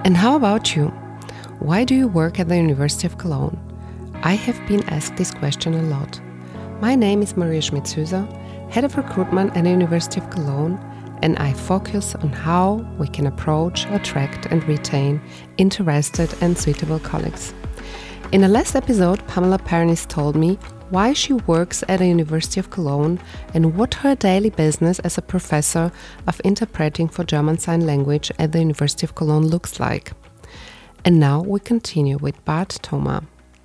And how about you? Why do you work at the University of Cologne? I have been asked this question a lot. My name is Maria Schmitz-Hüser, Head of Recruitment at the University of Cologne, and I focus on how we can approach, attract and retain interested and suitable colleagues. In the last episode, Pamela Pernis told me why she works at the University of Cologne and what her daily business as a professor of interpreting for German Sign Language at the University of Cologne looks like. And now we continue with Bart Thoma.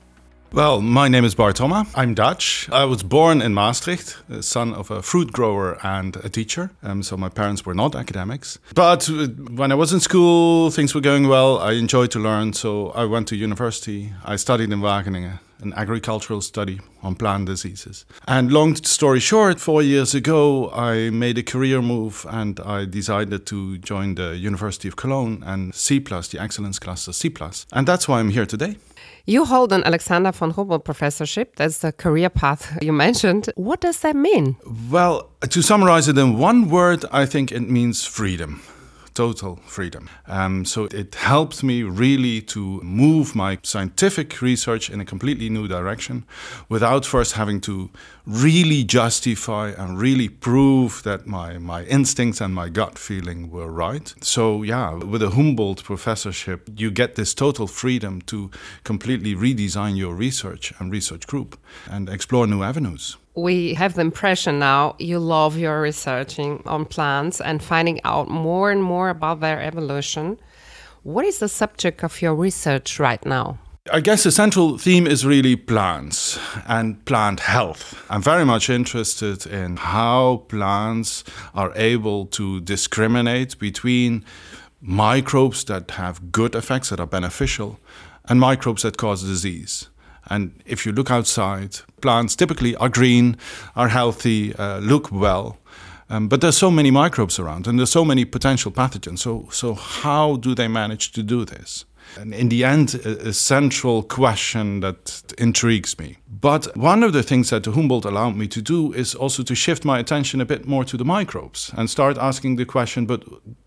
Well, my name is Bart Thoma. I'm Dutch. I was born in Maastricht, the son of a fruit grower and a teacher. So my parents were not academics. But when I was in school, things were going well. I enjoyed to learn, so I went to university. I studied in Wageningen, an agricultural study on plant diseases. And long story short, 4 years ago, I made a career move and I decided to join the University of Cologne and C+, the Excellence Cluster C+. And that's why I'm here today. You hold an Alexander von Humboldt professorship. That's the career path you mentioned. What does that mean? Well, to summarize it in one word, I think it means freedom. Total freedom. So it helped me really to move my scientific research in a completely new direction without first having to really justify and really prove that my instincts and my gut feeling were right. So yeah, with a Humboldt professorship, you get this total freedom to completely redesign your research and research group and explore new avenues. We have the impression now you love your researching on plants and finding out more and more about their evolution. What is the subject of your research right now? I guess the central theme is really plants and plant health. I'm very much interested in how plants are able to discriminate between microbes that have good effects, that are beneficial, and microbes that cause disease. And if you look outside, plants typically are green, are healthy, look well. But there's so many microbes around and there's so many potential pathogens. So how do they manage to do this? And in the end, a central question that intrigues me. But one of the things that Humboldt allowed me to do is also to shift my attention a bit more to the microbes and start asking the question, but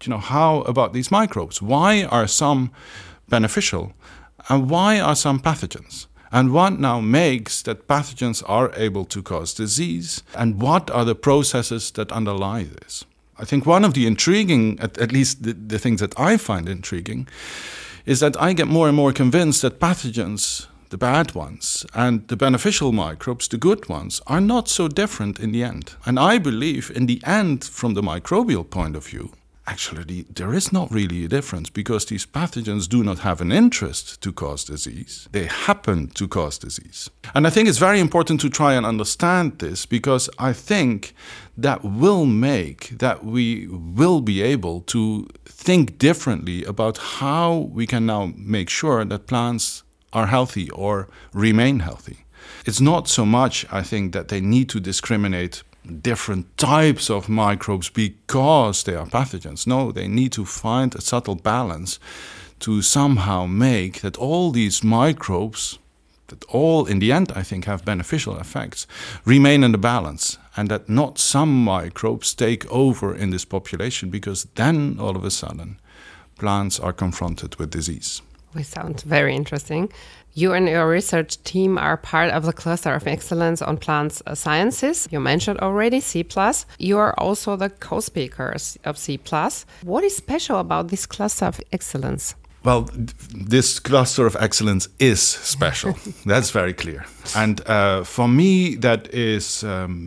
how about these microbes? Why are some beneficial and why are some pathogens? And what now makes that pathogens are able to cause disease? And what are the processes that underlie this? I think one of the intriguing, at least the things that I find intriguing, is that I get more and more convinced that pathogens, the bad ones, and the beneficial microbes, the good ones, are not so different in the end. And I believe in the end, from the microbial point of view, actually, there is not really a difference because these pathogens do not have an interest to cause disease. They happen to cause disease. And I think it's very important to try and understand this because I think that will make that we will be able to think differently about how we can now make sure that plants are healthy or remain healthy. It's not so much, I think, that they need to discriminate different types of microbes because they are pathogens. No, they need to find a subtle balance to somehow make that all these microbes, that all in the end I think have beneficial effects, remain in the balance and that not some microbes take over in this population because then all of a sudden plants are confronted with disease. We sound very interesting. You and your research team are part of the Cluster of Excellence on Plant Sciences. You mentioned already C+. You are also the co-speakers of C+. What is special about this Cluster of Excellence? Well, this Cluster of Excellence is special. That's very clear. And for me, that is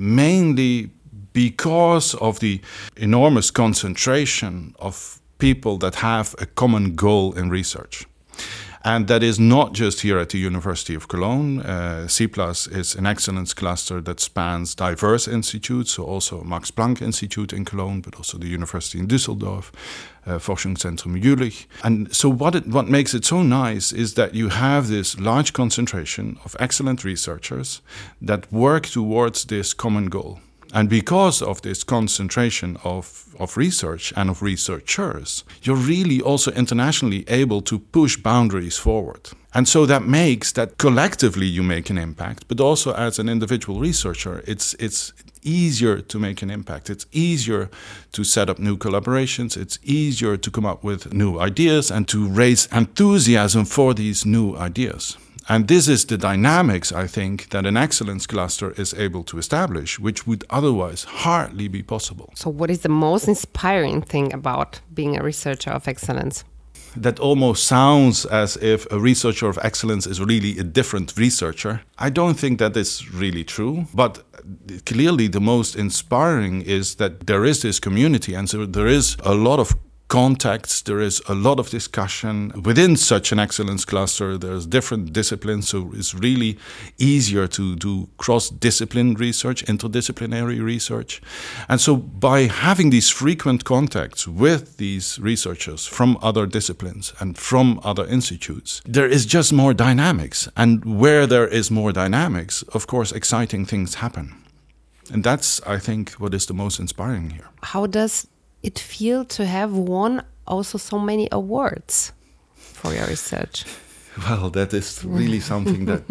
mainly because of the enormous concentration of people that have a common goal in research. And that is not just here at the University of Cologne. C+ is an excellence cluster that spans diverse institutes, so also Max Planck Institute in Cologne, but also the University in Düsseldorf, Forschungszentrum Jülich. And so what makes it so nice is that you have this large concentration of excellent researchers that work towards this common goal. And because of this concentration of research and of researchers, you're really also internationally able to push boundaries forward. And so that makes that collectively you make an impact, but also as an individual researcher, it's easier to make an impact. It's easier to set up new collaborations. It's easier to come up with new ideas and to raise enthusiasm for these new ideas. And this is the dynamics, I think, that an excellence cluster is able to establish, which would otherwise hardly be possible. So what is the most inspiring thing about being a researcher of excellence? That almost sounds as if a researcher of excellence is really a different researcher. I don't think that is really true, but clearly the most inspiring is that there is this community, and so there is a lot of contacts, there is a lot of discussion. Within such an excellence cluster, there's different disciplines, so it's really easier to do cross-discipline research, interdisciplinary research. And so by having these frequent contacts with these researchers from other disciplines and from other institutes, there is just more dynamics. And where there is more dynamics, of course, exciting things happen. And that's, I think, what is the most inspiring here. How does it feel to have won also so many awards for your research? Well, that is really something that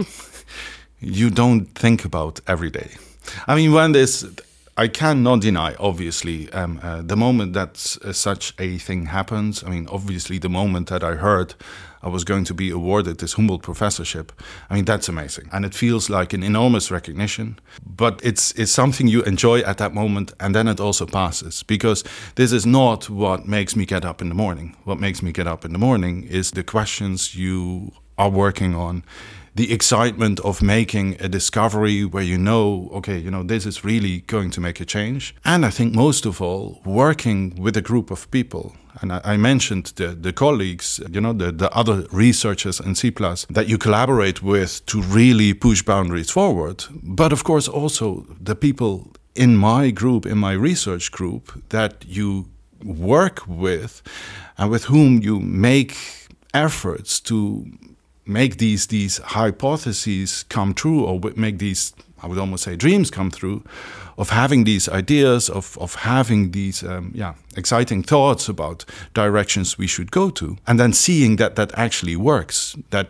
you don't think about every day. I mean, when this, I cannot deny, obviously, the moment that such a thing happens. I mean, obviously, the moment that I heard I was going to be awarded this Humboldt professorship, I mean, that's amazing. And it feels like an enormous recognition. But it's something you enjoy at that moment, and then it also passes. Because this is not what makes me get up in the morning. What makes me get up in the morning is the questions you are working on, the excitement of making a discovery where you know, okay, this is really going to make a change. And I think most of all, working with a group of people. And I mentioned the colleagues, the other researchers in C+, that you collaborate with to really push boundaries forward. But of course also the people in my group, in my research group, that you work with and with whom you make efforts to make these hypotheses come true, or make these, I would almost say, dreams come true, of having these ideas, of having these exciting thoughts about directions we should go to, and then seeing that actually works, that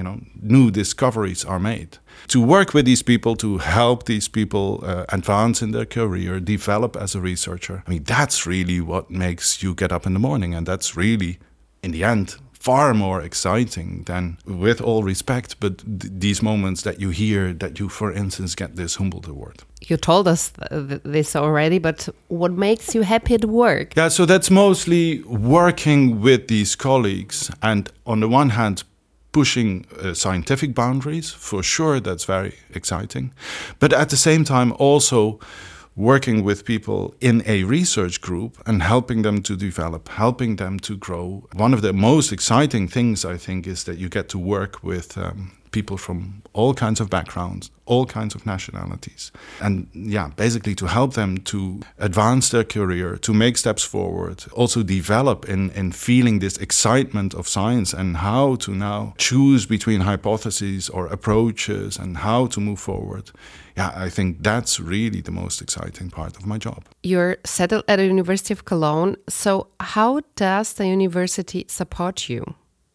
new discoveries are made. To work with these people, to help these people advance in their career, develop as a researcher, I mean, that's really what makes you get up in the morning, and that's really, in the end, far more exciting than, with all respect, but these moments that you hear that you, for instance, get this Humboldt Award. You told us this already, but what makes you happy at work? Yeah, so that's mostly working with these colleagues, and on the one hand, pushing scientific boundaries. For sure, that's very exciting. But at the same time, also working with people in a research group and helping them to develop, helping them to grow. One of the most exciting things, I think, is that you get to work with people from all kinds of backgrounds, all kinds of nationalities. And basically to help them to advance their career, to make steps forward, also develop in feeling this excitement of science and how to now choose between hypotheses or approaches and how to move forward. Yeah, I think that's really the most exciting part of my job. You're settled at the University of Cologne. So how does the university support you?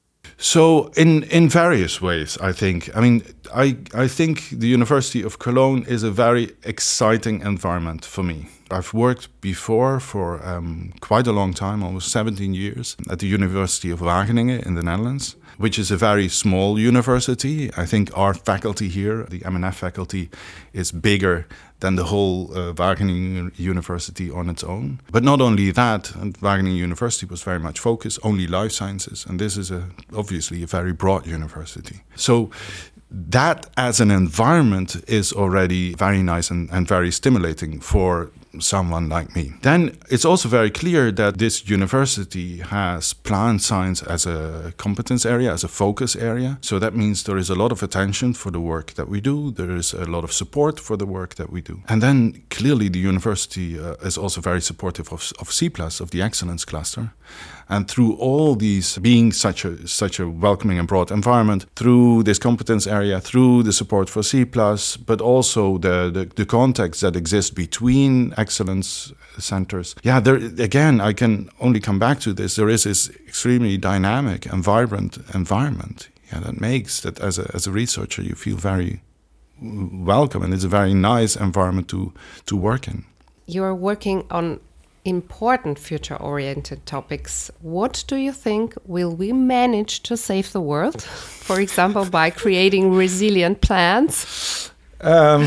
So in various ways, I think. I mean, I think the University of Cologne is a very exciting environment for me. I've worked before for quite a long time, almost 17 years, at the University of Wageningen in the Netherlands, which is a very small university. I think our faculty here, the MNF faculty, is bigger than the whole Wageningen University on its own. But not only that, Wageningen University was very much focused only life sciences, and this is obviously a very broad university. So that as an environment is already very nice and very stimulating for someone like me. Then it's also very clear that this university has plant science as a competence area, as a focus area. So that means there is a lot of attention for the work that we do. There is a lot of support for the work that we do. And then clearly the university is also very supportive of C+, of the Excellence Cluster. And through all these, being such a welcoming and broad environment, through this competence area, through the support for C+, but also the context that exists between excellence centers. Yeah, there again, I can only come back to this. There is this extremely dynamic and vibrant environment. Yeah, that makes that as a researcher you feel very welcome, and it's a very nice environment to work in. You are working on important future-oriented topics. What do you think, will we manage to save the world? For example, by creating resilient plants? I'm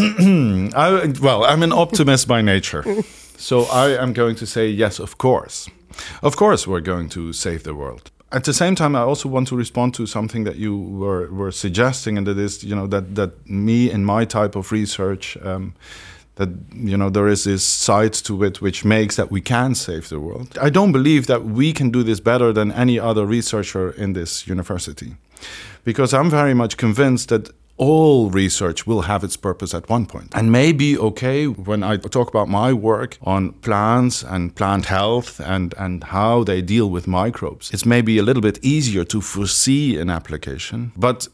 an optimist by nature. So I am going to say yes, of course. Of course we're going to save the world. At the same time, I also want to respond to something that you were suggesting, and that is, that me in my type of research, that, there is this side to it which makes that we can save the world. I don't believe that we can do this better than any other researcher in this university, because I'm very much convinced that all research will have its purpose at one point. And maybe, when I talk about my work on plants and plant health and how they deal with microbes, it's maybe a little bit easier to foresee an application. But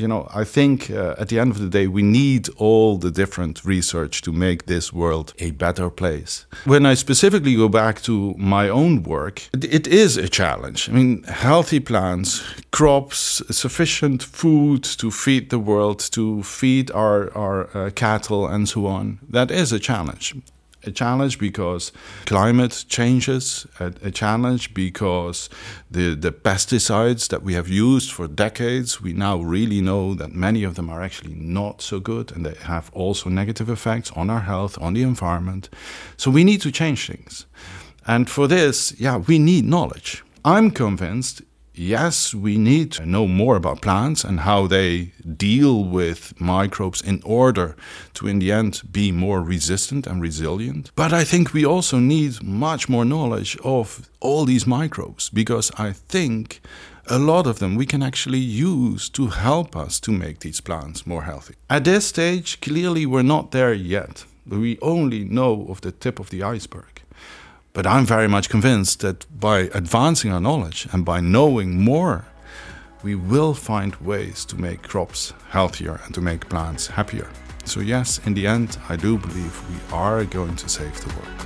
I think at the end of the day, we need all the different research to make this world a better place. When I specifically go back to my own work, it is a challenge. I mean, healthy plants, crops, sufficient food to feed the world, to feed our cattle and so on, that is a challenge. A challenge because climate changes, a challenge because the pesticides that we have used for decades, we now really know that many of them are actually not so good, and they have also negative effects on our health, on the environment. So we need to change things. And for this, we need knowledge. I'm convinced, yes, we need to know more about plants and how they deal with microbes in order to, in the end, be more resistant and resilient. But I think we also need much more knowledge of all these microbes, because I think a lot of them we can actually use to help us to make these plants more healthy. At this stage, clearly we're not there yet. We only know of the tip of the iceberg. But I'm very much convinced that by advancing our knowledge and by knowing more, we will find ways to make crops healthier and to make plants happier. So yes, in the end, I do believe we are going to save the world.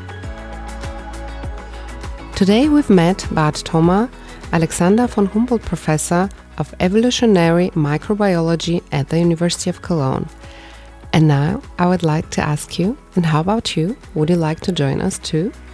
Today we've met Bart Thoma, Alexander von Humboldt Professor of Evolutionary Microbiology at the University of Cologne. And now I would like to ask you, and how about you? Would you like to join us too?